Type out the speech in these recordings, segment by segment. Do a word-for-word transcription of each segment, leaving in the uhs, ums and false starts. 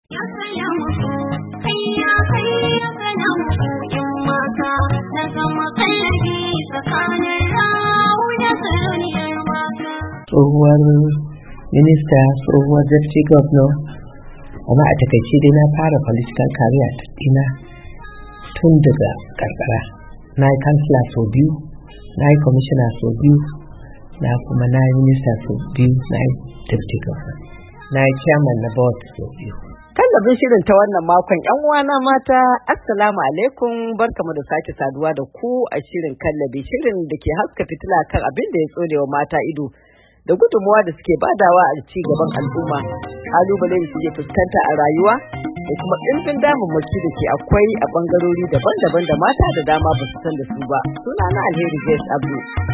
Tsohuwar minista, tsohuwar deputy governor, amma a takaice dai na fara political career dina tun daga karkara. Na yi kansila sau biyu, na yi commissioner sau biyu, na kuma na yi minister sau biyu, na yi deputy governor, na yi chairman na board sau biyu. Kallabin shirin ta wannan makon yan uwana mata, assalamu alaikum, barkamu da sake saduwa da ku a shirin kallabi, shirin da ke haska fitila kan abin da ya tsonewa mata ido da gudunmuwa da suke badawa a ci gaban al'umma, kalubale da suke fuskanta a rayuwa da kuma ɗimbin damammaki da ke akwai a bangarori daban-daban da mata da dama ba su san da su ba. Sunana Alheri Grace Abdu.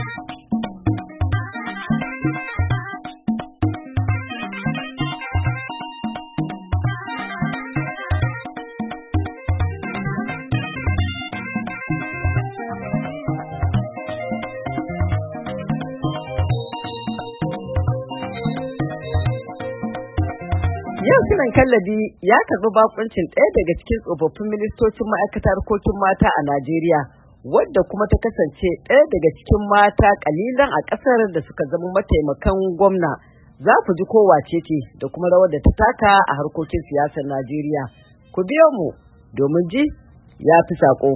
Yau shirin kallabi ya karbi bakuncin ɗaya daga cikin tsofaffin ministocin ma'aikatar harkokin mata a Najeriya, wadda kuma ta kasance ɗaya daga cikin mata kalilan a ƙasar da suka zama mataimakan gwamna. Za ku ji kowace ce da kuma rawar da ta taka a harkokin siyasar Najeriya. Ku biyo mu domin ji ya fi saƙo.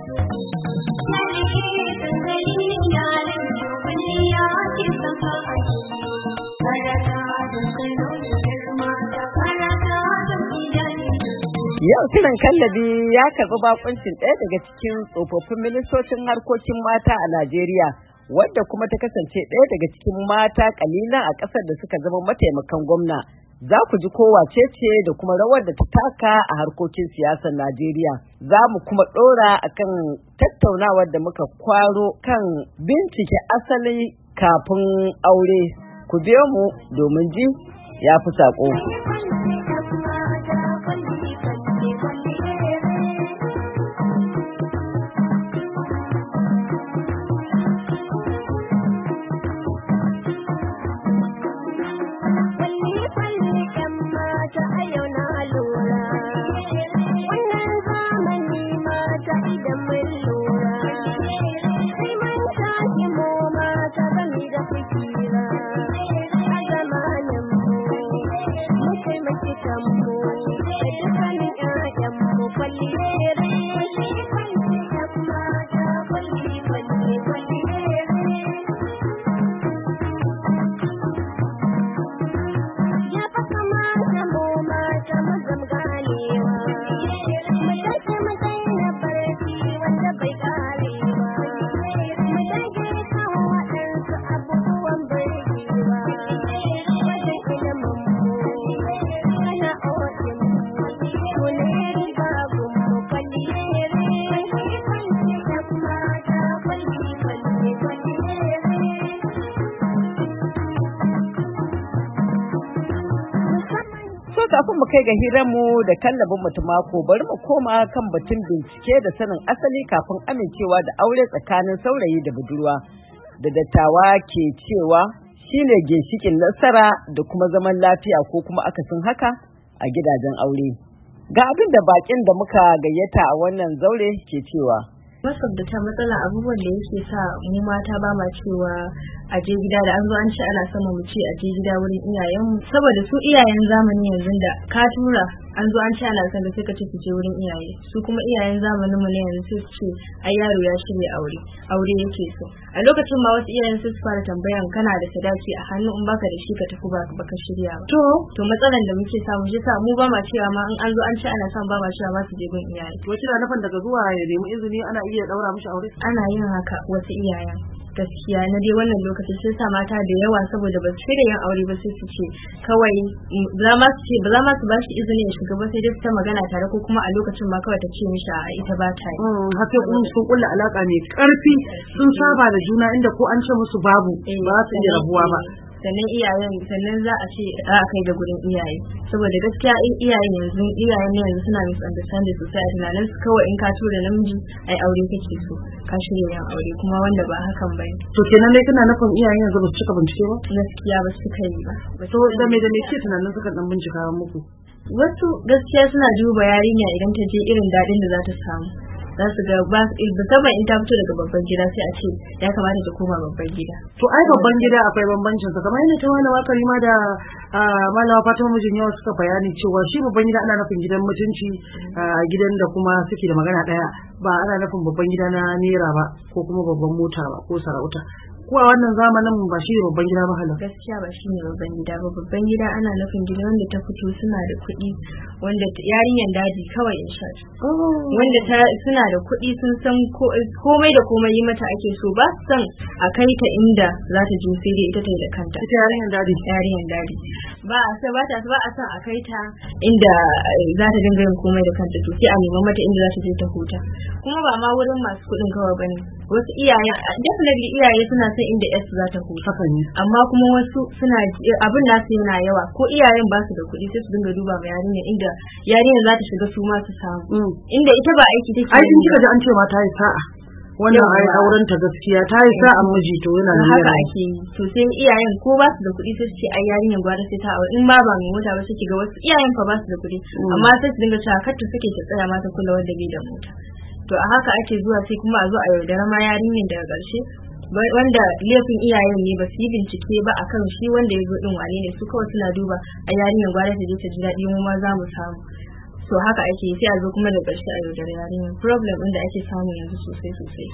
Yau shirin kallabi ya karɓi bakuncin ɗaya daga cikin tsofaffin ministocin harkokin mata a Najeriya, wadda kuma ta kasance ɗaya daga cikin mata kalilan a ƙasar da suka zama mataimakan gwamna. Za ku ji kowace ce da kuma rawar da ta taka a harkokin siyasar Najeriya. Za mu kuma ɗora akan tattaunawar da muka kwaro kan bincike asali kafin aure. Ku biyo mu domin ji ya fi saƙo. Kafin mu kai ga hiranmu da kallabin mutum mako, bari mu koma kan batun bincike da sanin asali kafin amincewa da aure tsakanin saurayi da budurwa da dattawa ke cewa shine ginshikin nasara da kuma zaman lafiya ko kuma akasin haka a gidajen aure. Ga abin da bakin da muka gayyata a wannan zaure ke cewa. Masabbata matsala abubuwan da yake sa mu mata ba ma cewa a je gida da an zo an ce ana sama mu ce a je gida wurin iyayenmu, saboda su iyayen zamani yanzu da ka tura an zo an ce ana son da sai ka ce su je wurin iyaye, su kuma iyayen zamanin mu ne yanzu sai su ce ai yaro ya shirya aure aure yake so. A lokacin ma wasu iyayen sai su fara tambayan kana da sadaki a hannu, in baka da shi ka tafi ba baka shirya ba. To to matsalan da muke samu shi sa mu ba ma cewa ma in an zo an ce ana son ba ma cewa ba su je gun iyaye. To kina nufin daga zuwa ya nemi izini ana iya daura mishi aure? Ana yin haka wasu iyayen. Gaskiya na dai wannan lokaci sun sa mata da yawa saboda ba su shirya yin aure ba sai su ce kawai za ma su ce ba za ma su ba shi izini ya shiga ba, sai dai su ta magana tare ko kuma a lokacin ma kawai ta ce mishi a ita ba ta yi. Haka kun sun kulla alaka mai karfi, sun saba da juna inda ko an ce musu babu ba su iya rabuwa ba. Sannan iyayen sannan za a ce a kai da gurin iyaye, saboda gaskiya iyayen yanzu iyayen ne yanzu suna misunderstanding sosai a tunanin su kawai in ka tura namiji ai aure kake so ka shirya yin aure, kuma wanda ba hakan bane. To kenan dai kana nufin iyayen yanzu ba su cika bincike ba? Gaskiya ba su cika yi ba. To da me da me ke tunanin suka dan bincika muku? wasu gaskiya suna duba yarinya idan ta je irin daɗin da za ta samu, za su ga ba musamman in ta fito daga babban gida sai a ce ya kamata ta koma babban gida. To ai babban gida akwai bambancin sa, kamar yadda ta malama Karima da malama Fatima mijin yawa suka bayani cewa shi babban gida ana nufin gidan mutunci, gidan da kuma suke da magana daya, ba ana nufin babban gida na nera ba ko kuma babban mota ba ko sarauta. Ko a wannan zamanin ba shi babban gida ba halin. Gaskiya ba shi ne babban gida ba. Babban gida ana nufin gida wanda ta fito suna da kuɗi, wanda yarinyar daji kawai in sha. Wanda ta suna da kuɗi sun san komai da komai yi mata ake so, ba san a kai ta inda za ta je sai dai ita ta yi da kanta. Ita yarinyar daji. Yarinyar daji. Ba a san ba ta ba a san a kai ta inda za ta dinga yin komai da kanta, to sai a neman mata inda za ta je ta huta. Kuma ba ma wurin masu kuɗin kawai bane. Wasu iyayen definitely iyaye suna son inda yarsu za ta huta, amma kuma wasu suna abin nasu yana yawa, ko iyayen ba su da kuɗi sai su dinga duba ma yarinya inda yarinya za ta shiga su ma su samu, inda ita ba aiki take. Ai in kika ji an ce ma ta yi sa'a, wannan ai auren ta gaskiya ta yi sa'a miji, to yana da haka ake yi. To sai iyayen ko ba su da kuɗi sai su ce ai yarinyar gwada sai ta aure, in ba ba mai mota ba sai kiga wasu iyayen fa ba su da kuɗi amma sai su dinga cewa kar ta suke ta tsaya mata kula wanda bai da mota. To a haka ake zuwa sai kuma a zo a yaudara ma yarinyar daga ƙarshe, wanda laifin iyayen ne ba su yi bincike ba akan shi wanda ya zo din wane ne, su kawai suna duba a yarinyar gwada ta je ta ji daɗi mu ma za mu samu. So haka ake yi sai a zo kuma da ƙarshe a yaudara yarinyar. Problem ɗin da ake samu yanzu sosai sosai.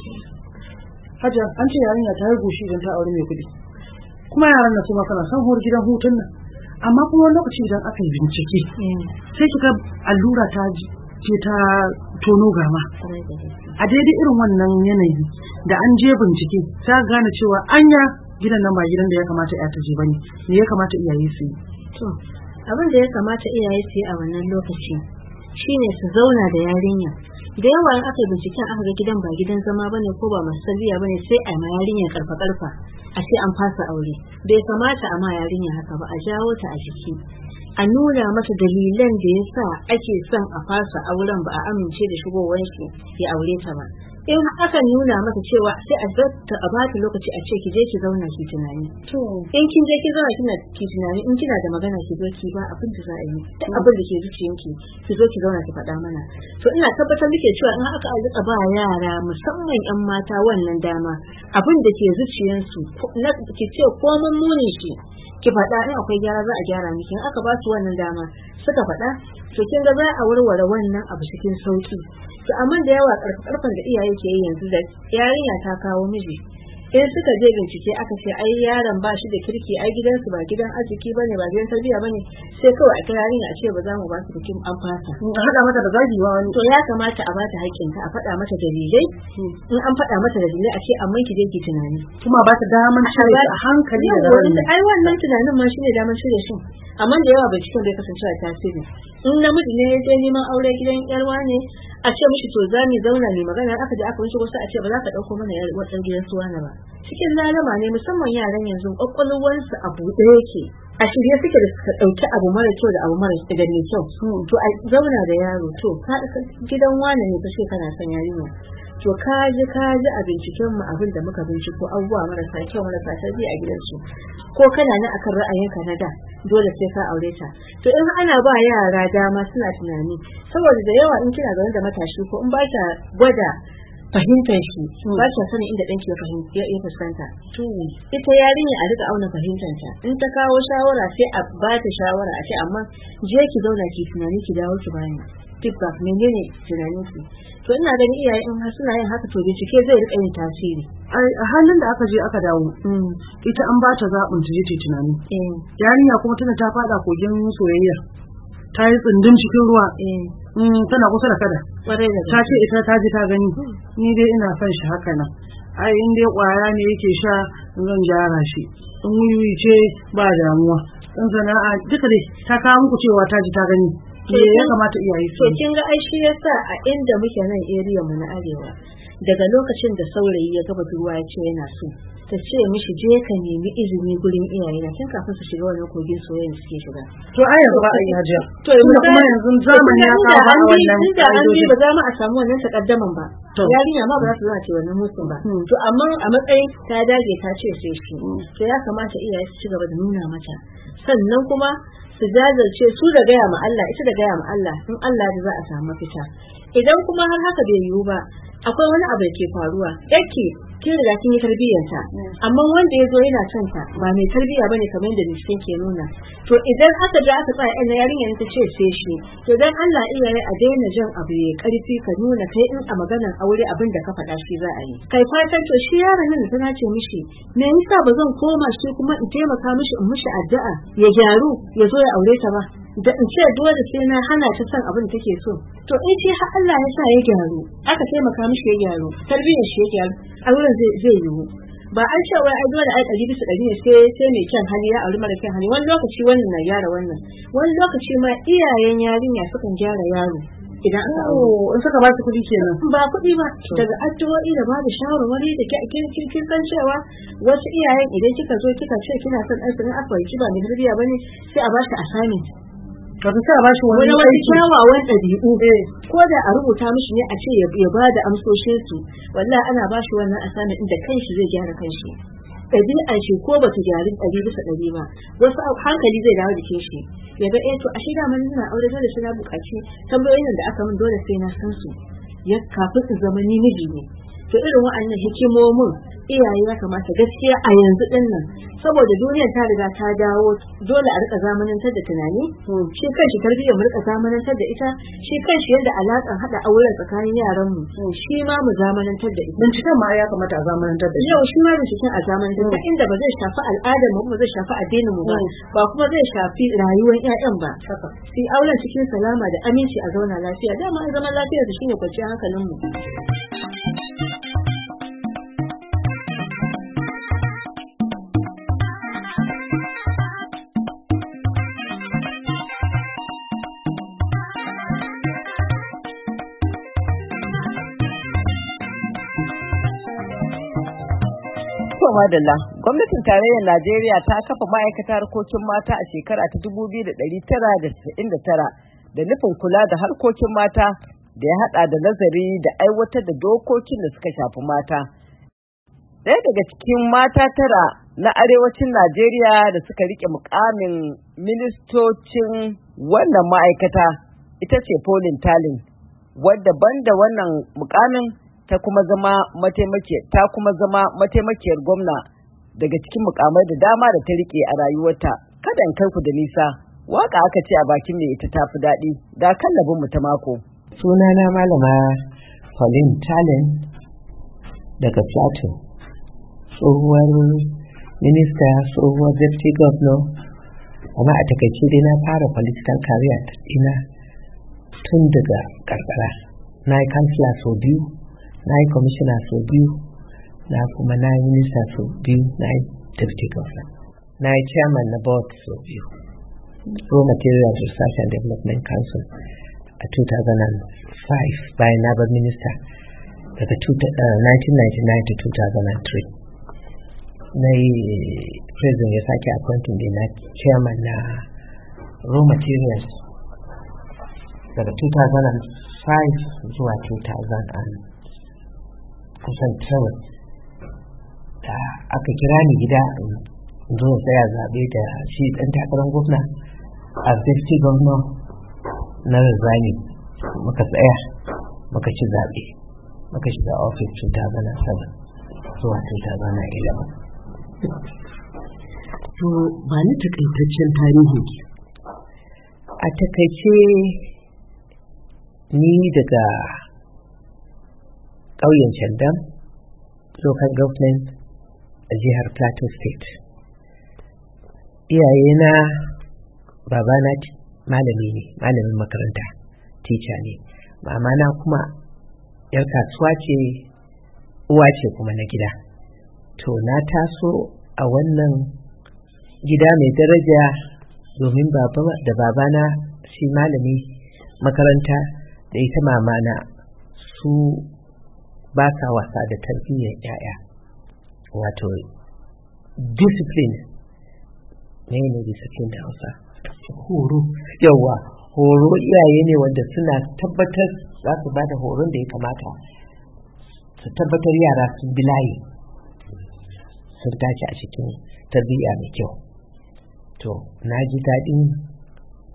Hajiya an ce yarinya ta yi goshi idan ta aure mai kuɗi, kuma yaran nan su ma kana son hor gidan hutun nan, amma kuma wani lokaci idan aka yi bincike sai kika allura ta ce ta tono gama. A daidai irin wannan yanayi da an je bincike ta gane cewa anya gidan nan ba gidan da ya kamata ya ta je bane, me ya kamata iyaye su yi? To abin da ya kamata iyaye su yi a wannan lokaci shine su zauna da yarinya. Da yawa in aka binciken aka ga gidan ba gidan zama bane ko ba masu tarbiyya bane, sai a ma yarinya karfa karfa a ce an fasa aure. Bai kamata a ma yarinya haka ba, a jawo ta a jiki, a nuna mata dalilan da yasa ake son a fasa auren, ba a amince da shigowar shi ya aure ta ba. In aka nuna mata cewa sai a zata a bata lokaci a ce ki je ki zauna ki tunani. To in kin je ki zauna kina ki tunani, in kina da magana ki zo ki ba abin da za a yi, duk abin da ke zuciyanki ki zo ki zauna ki faɗa mana. To ina tabbatar muke cewa in aka alƙa ba yara musamman yan mata wannan dama, abin da ke zuciyansu na ki ce ko mun muni shi ki faɗa, in akwai gyara za a gyara miki. In aka ba su wannan dama suka faɗa, to kin ga za a warware wannan abu cikin sauki. To amma da yawa karfan da iyaye ke yi yanzu, da yarinya ta kawo miji, in suka je bincike aka ce ai yaron ba shi da kirki, ai gidansu ba gidan arziki bane, ba gidan tarbiyya bane, sai kawai a kira yarinya a ce ba za mu ba su bikin an fasa. A haɗa mata da zagi ba wani. To ya kamata a bata haƙƙinta, a faɗa mata dalilai. In an faɗa mata dalilai a ce amma ki je ki tunani. Kuma ba ta daman shirya a hankali da wani. Ai wannan tunanin ma shine daman shirya shi. Amma da yawa binciken bai kasance a tasiri. In namiji ne ya je neman aure gidan yarwa ne, a ce mishi to za mu zauna ne magana, aka je aka wuce wasu a ce ba za ka dauko mana yar wadan gidan suwa na ba. Cikin lalama ne musamman yaran yanzu kwakwalwarsu a buɗe yake, a shirye suke da suka dauki abu mara kyau da abu mara da mai kyau. To a zauna da yaro, to ka gidan wani ne kace kana son yarinya, to ka ji ka ji a binciken mu abin da muka binciko abubuwa marasa kyau marasa tarbiyya a gidansu, ko kana nan akan ra'ayinka na da dole sai ka aure ta. To in ana ba yara dama suna tunani, saboda da yawa in kina zaune da matashi ko in ba ta gwada fahimtar shi, ba ta sanin inda ɗanki ya fahimta ya fuskanta. To ita yarinya a rika auna fahimtar ta, in ta kawo shawara sai a ba ta shawara a ce amma je ki zauna ki tunani ki dawo ki bani feedback menene tunanin ki. To ina ganin iyaye in suna yin haka to bincike zai rika yin tasiri. A halin da aka je aka dawo, ita an ba ta zaɓin ta je ta tunani. Yarinya kuma tana ta faɗa kogin soyayya, ta yi tsindin cikin ruwa, tana kusa da kada. Ta ce ita ta ji ta gani, ni dai ina son shi haka nan. Ai in dai ƙwaya ne yake sha zan gyara shi, in wuyi ce ba damuwa, in sana'a duka dai ta kawo muku cewa ta ji ta gani. Me ya kamata iyaye su? To kin ga ai shi yasa a inda muke nan area mu na arewa, daga lokacin da saurayi ya gaba ruwa ya ce yana so, ta ce mishi je ka nemi izini gurin iyaye na tun kafin su shiga wannan kogin soyayya suke shiga. To ai yanzu ba a yi hajiya. To yanzu kuma yanzu zamani ya kawo ba wannan. Inda an bi ba za mu a samu wannan takaddaman ba. Yarinya ma ba za su zama ce wannan musun ba. To amma a matsayin ta dage ta ce sai shi. To ya kamata iyaye su ci gaba da nuna mata. Sannan kuma su jajirce su da gaya ma Allah ita da gaya ma Allah in Allah da za a samu mafita. Idan kuma har haka bai yiwu ba akwai wani abu da ke faruwa yake kin riga kin yi tarbiyyarta amma wanda ya zo yana son ta ba mai tarbiyya bane kamar yadda binciken ke nuna. To idan aka da aka tsaya ina yarinya ta ce sai shi to dan Allah iyaye a daina jan abu ya karfi ka nuna kai in a maganar aure abin da ka faɗa shi za a yi. Kai fatan to shi yaron nan tana ce mishi me yasa ba zan koma shi kuma in taimaka mishi in mishi addu'a ya gyaru ya zo ya aure ta ba da in ce dole sai na hana ta son abin da take so. To in shi har Allah ya sa ya gyaru aka taimaka mishi ya gyaru tarbiyyar shi ya gyaru auren zai zai yiwu. Ba an ce wai ai dole ai ɗari bisa ɗari ne sai sai mai kyan hali ya auri mara kyan hali. Wani lokaci wannan na gyara wannan wani lokaci ma iyayen yarinya sukan gyara yaro idan aka in suka ba su kuɗi kenan ba kuɗi ba daga addu'o'i da ba da shawarwari da kin kin san cewa wasu iyayen idan kika zo kika ce kina son ɗan sanin aka yi ba mai tarbiyya bane sai a ba shi assignment wato sai a ba shi wani wani kyawawan ɗabi'u ko da a rubuta mishi ne a ce ya ba da amsoshin su wallahi ana ba shi wannan assignment din da kanshi zai gyara kanshi. Ɗabi'ar shi ko ba ta gyaru ɗari bisa ɗari ba wasu hankali zai dawo jikin shi ya ga eh to a shida mun ina aure dole sai na buƙaci tambayoyin da aka min dole sai na san su ya kafin su zama ni miji ne. To irin wa'annan hikimomin iyaye ya kamata gaskiya a yanzu din nan saboda duniyar ta riga ta dawo dole a rika zamanantar da tunani shi kanshi tarbiyyar mu rika zamanantar da ita shi kanshi yadda alaƙar hada auren tsakanin yaran mu shi ma mu zamanantar da ita. Binciken ma ya kamata a zamanantar da yau shi ma binciken a zamanantar da inda ba zai shafi al'adar mu ba zai shafi addinin mu ba ba kuma zai shafi rayuwar ƴaƴan ba. Sai auren cikin salama da aminci a zauna lafiya dama an zaman lafiya da shine kwanciyar hankalin mu. Madalla, gwamnatin tarayyar Najeriya ta kafa ma'aikatar harkokin mata a shekara ta dubu biyu da ɗari tara da casa'in da tara da nufin kula da harkokin mata da ya haɗa da nazari da aiwatar da dokokin da suka shafi mata. Ɗaya daga cikin mata tara na arewacin Najeriya da suka rike mukamin ministocin wannan ma'aikata ita ce Pauline Talin, wadda banda wannan mukamin ta kuma zama mataimakiyar ta kuma zama mataimakiyar gwamna daga cikin mukamai da dama da ta rike a rayuwarta. Kada in kai ku da nisa, waka aka ce a bakin mai ita tafi daɗi. Ga kallabin mu ta mako. Sunana malama Pauline Talin daga Plateau, tsohuwar minista, tsohuwar deputy governor, amma a takaice dai na fara political career ina tun daga karkara. Na yi kansila sau biyu, na yi commissioner sau biyu, na kuma na yi minister sau biyu, na yi deputy governor, na yi chairman na board sau biyu, raw materials research and development council a two thousand five bayan na bar minister daga nineteen ninety-nine to two thousand three. Na yi president ya sake appointing da na chairman na raw materials daga two thousand five zuwa two thousand kusan seven. Da aka kira ni gida in zo tsaya zaɓe da shi ɗan takarar gwamna a deputy governor na Rizani, muka tsaya muka ci zaɓe muka shiga office two thousand seven zuwa two thousand eleven. To ba ni takaitaccen tarihi. A takaice ni daga ƙauyen Shandam local government a jihar Plateau State. Iyayena, babana malami ne, malamin makaranta, teacher ne. Mamana kuma yar kasuwa ce, uwa ce kuma na gida. To na taso a wannan gida mai daraja domin baba da babana shi malami makaranta da ita mamana su ba sa wasa da tarbiyyar yaya, wato discipline ne ne discipline da Hausa horo. Yawa, horo iyaye ne wanda suna tabbatar za su ba da horon da ya kamata su tabbatar yara sun bi layi sun tashi a cikin tarbiyya mai kyau. To na ji daɗin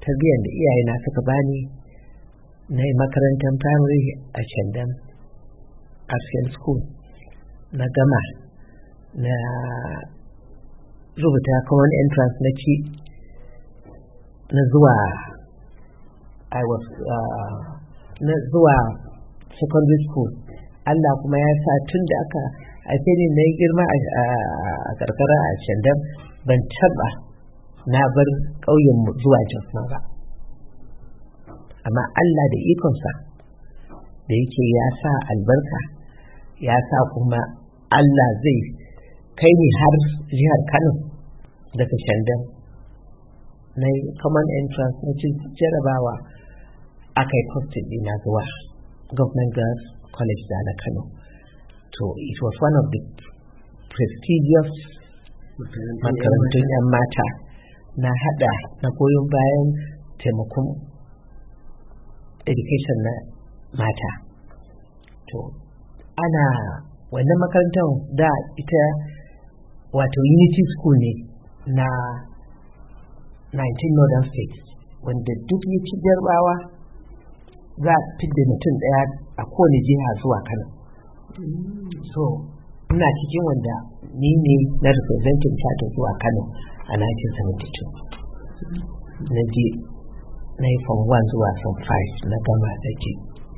tarbiyyar da iyayena suka bani na yi makarantar primary a Shandam African School na gama na rubuta common entrance na ci na zuwa I was uh, na zuwa secondary school. Allah kuma ya sa tun da aka haife ni na yi girma a karkara a Shandam ban taba na bar ƙauyenmu zuwa Jos ba, amma Allah da ikonsa da yake ya sa albarka ya sa kuma Allah zai kai ni har jihar Kano daga Shandam na yi common entrance na cin jarabawa aka yi posted ɗina zuwa Government Girls College da na Kano. So it was one of the prestigious makarantun 'yan mata na hada na goyon bayan taimakon education na mata. To ana wannan makarantar da ita wato Unity School ne na nineteen Northern States, wanda duk ya ci jarbawa za a fidda mutum daya a kowane jiha zuwa Kano. So ina cikin wanda ni ne na representing ta zuwa Kano a nineteen seventy-two. Na je na yi form one zuwa form five na gama da ke.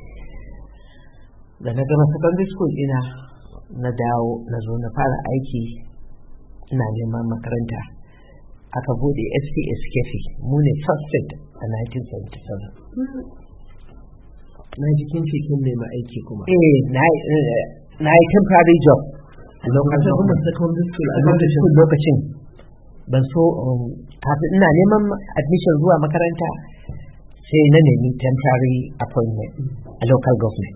Da na gama secondary school ina na dawo na zo na fara aiki ina neman makaranta. Aka bude S P S Kefi, mu ne first set a nineteen seventy-seven. Na ji kin ce kin nema aiki kuma. Eh, na na yi temporary job a lokacin kuma secondary school a lokacin lokacin ban so kafin ina neman admission zuwa makaranta sai na nemi temporary appointment a local government,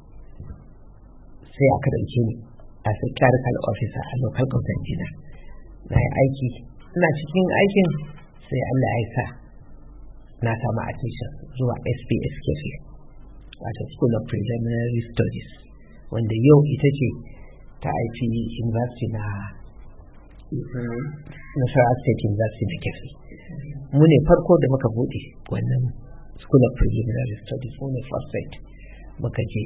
sai aka dauke ni as a clerical officer a local government dina. Na yi aiki, ina cikin aikin sai Allah ya sa na samu admission zuwa S P S Kefi, wato School of Preliminary Studies, wanda yau ita ce ta I P University na Nasarawa State University da Kefi. Mu ne farko da muka bude wannan School of Preliminary Studies, mu ne first set muka je.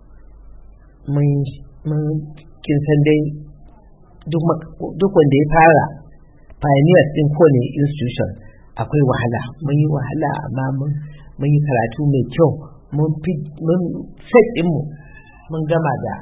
Mun kin san dai duk wanda ya fara pioneers din kowane institution akwai wahala. Mun yi wahala amma mun yi karatu mai kyau, mun set ɗinmu mun gama da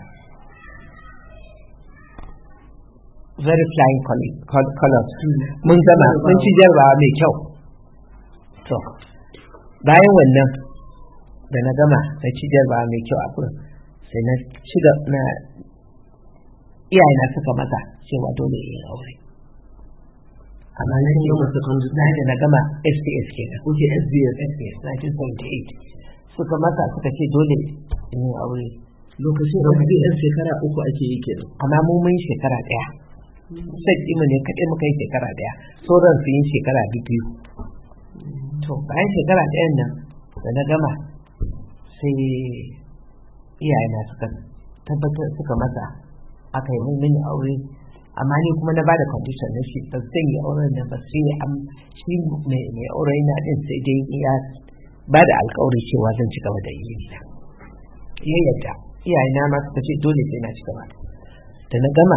very flying colors. Mun gama mun ci jarabawa mai kyau. To bayan wannan da na gama na ci jarabawa mai kyau a kurin sai na ci na iyayena suka mata cewa dole yin aure. Amma na yi na da na gama S P S kenan. Kuke S B S S B S nineteen seventy-eight suka mata suka ce dole yin aure. Lokacin S B S shekara uku ake yi kenan. Amma mu mun shekara daya. Sai ɗima ne kaɗai muka yi shekara daya, sauran su yin shekara biyu. To bayan shekara ɗayan nan da na gama sai iyayena suka tabbatar suka mata aka yi mini aure, amma ni kuma na bada condition na shi ba zan yi auren da ba sai am shi mai aure na din sai dai ya bada alƙawari cewa zan ci gaba da yi na ya yadda. Iyayena ma suka ce dole sai na ci gaba. Da na gama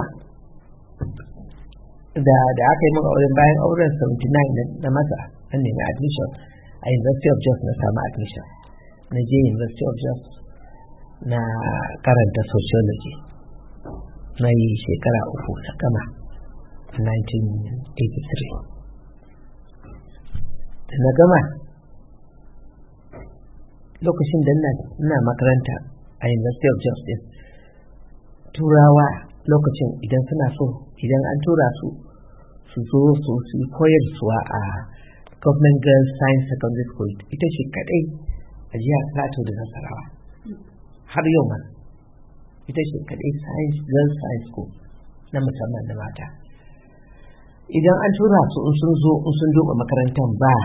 da da aka yi min auren, bayan auren seventy-nine na masa an nemi admission a University of Jos, na samu admission na je University of Jos na karanta sociology na yi shekara uku na gama nineteen eighty-three. Da na gama lokacin da ina makaranta a University of Jos din, turawa lokacin idan suna so idan an tura su su zo su su koyarwa a Government Girls Science Secondary School, ita ce kadai a jihar Plateau da Nasarawa har yau ma ita ce kadai Science Girls Science School na musamman na mata. Idan an tura su in sun zo in sun duba makarantar ba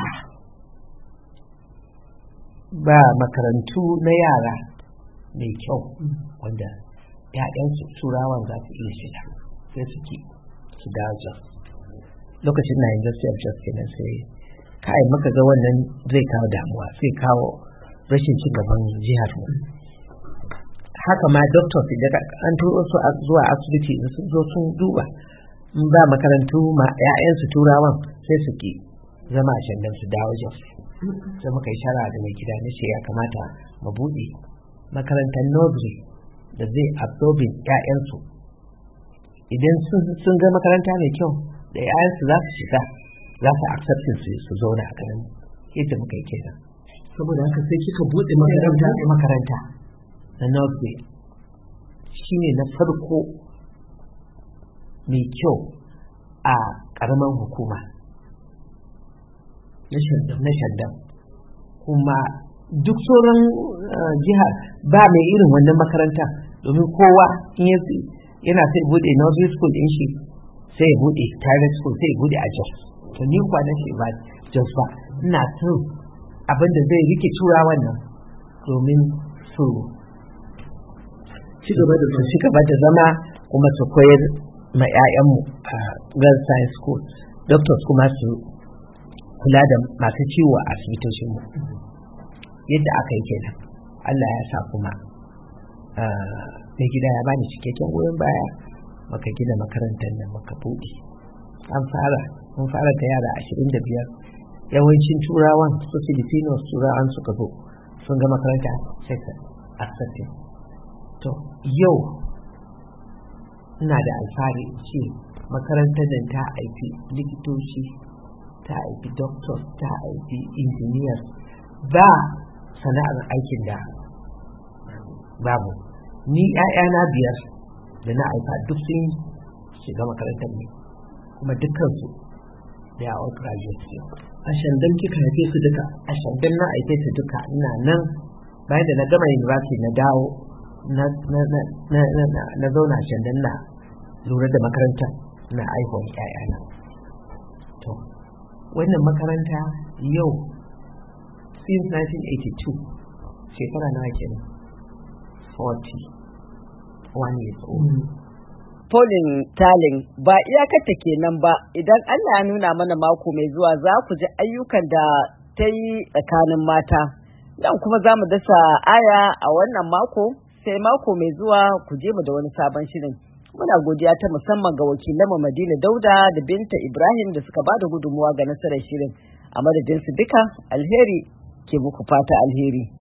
ba makarantu na yara mai kyau wanda ‘ya'yansu turawan za su iya shiga, sai suke su dawo Jos. Lokacin na University of Jos kenan sai kai muka ga wannan zai kawo damuwa, zai kawo rashin cin gaban jihar mu. Haka ma doctors idan an turo su zuwa asibiti sun zo sun duba in ba makarantu ma 'ya'yansu turawan sai su ki zama a shandan su dawo jos. Sai muka yi shara da mai gida na ce ya kamata mu buɗe makarantar nursery da zai absorbing 'ya'yansu. Idan sun ga makaranta mai kyau da 'ya'yansu za su shiga za su accepting su su zauna a garin yadda muka yi kenan. Saboda haka sai kika buɗe makaranta makaranta na nursery shine na farko mai kyau a ƙaramin hukuma na shandam, kuma duk sauran jihar ba mai irin wannan makaranta, domin kowa yana sai bude nursery school din shi sai ya bude private school sai ya bude a Jos. To ni kwanan shi ba Jos ba, ina son abin da zai rike tura wannan domin su ci gaba da zama kuma su koyar ma 'ya'yanmu a girls science school, doctors kuma su kula da masu ciwo a asibitoshinmu. Yadda aka yi kenan, Allah ya sa kuma mai gida ya bani cikakken goyon baya, maka gina makarantar nan maka buɗe. An fara, mun fara da yara ashirin da biyar, yawancin turawan su Filipinos turawan suka zo sun ga makaranta sai ka accepting. To yau ina da alfahari ce makarantar nan ta aiki likitoci, ta aiki doctors, ta aiki engineers, ba sana'ar aikin da babu. Ni 'ya'yana biyar da na aika duk sun shiga makarantar ne, kuma dukkansu da ya all graduates ne. A shandan kika haife su duka? A shandan na haife su duka. Ina nan bayan da na gama university na dawo na na zauna shandan na lura da makaranta na aihuwar 'ya'yana. To wannan makaranta yau since nineteen eighty-two shekara nawa kenan, forty-one years old. Pauline Tarling ba iyakarta kenan ba, idan Allah ya nuna mana mako mai zuwa za ku ji ayyukan da ta yi tsakanin mata. Dan kuma za mu dasa aya a wannan mako, sai mako mai zuwa ku je mu da wani sabon shirin. Muna godiya ta musamman ga wakilanmu Madina Dauda da Binta Ibrahim da suka bada gudunmuwa ga nasarar shirin. A madadin su duka, alheri ke muku fata alheri.